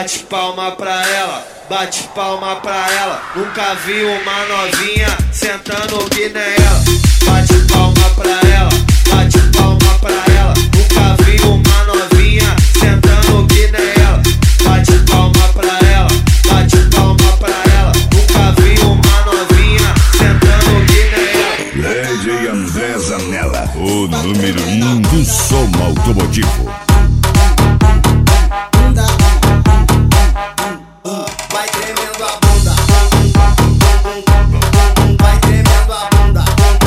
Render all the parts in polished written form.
bate palma pra ela, bate palma pra ela. Nunca vi uma novinha sentando que nem ela. Bate palma pra ela, bate palma pra ela. Nunca vi uma novinha sentando que nem ela. Bate palma pra ela, bate palma pra ela. Nunca vi uma novinha sentando que nem ela. DJ André Zanella, o número 1 do som automotivo. Vai tremendo a bunda, vai tremendo a bunda.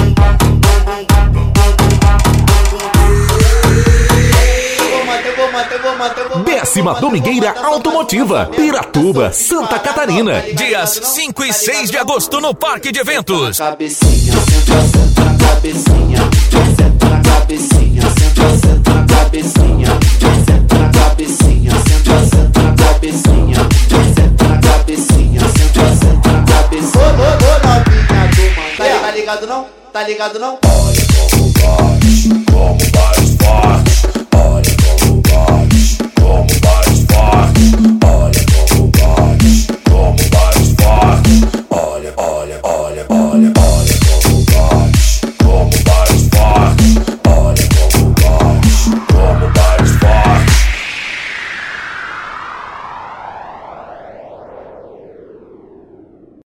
10ª Domingueira Automotiva, Piratuba, Santa Catarina. Dias 5 e 6 de agosto no Parque de Eventos. Cabecinha, senta na cabecinha, senta na cabecinha, senta na cabecinha, senta na cabecinha, senta na cabecinha, senta na cabecinha, senta na cabecinha. Ô novinha do mano, tá ligado não? Tá ligado não? Olha como bate forte.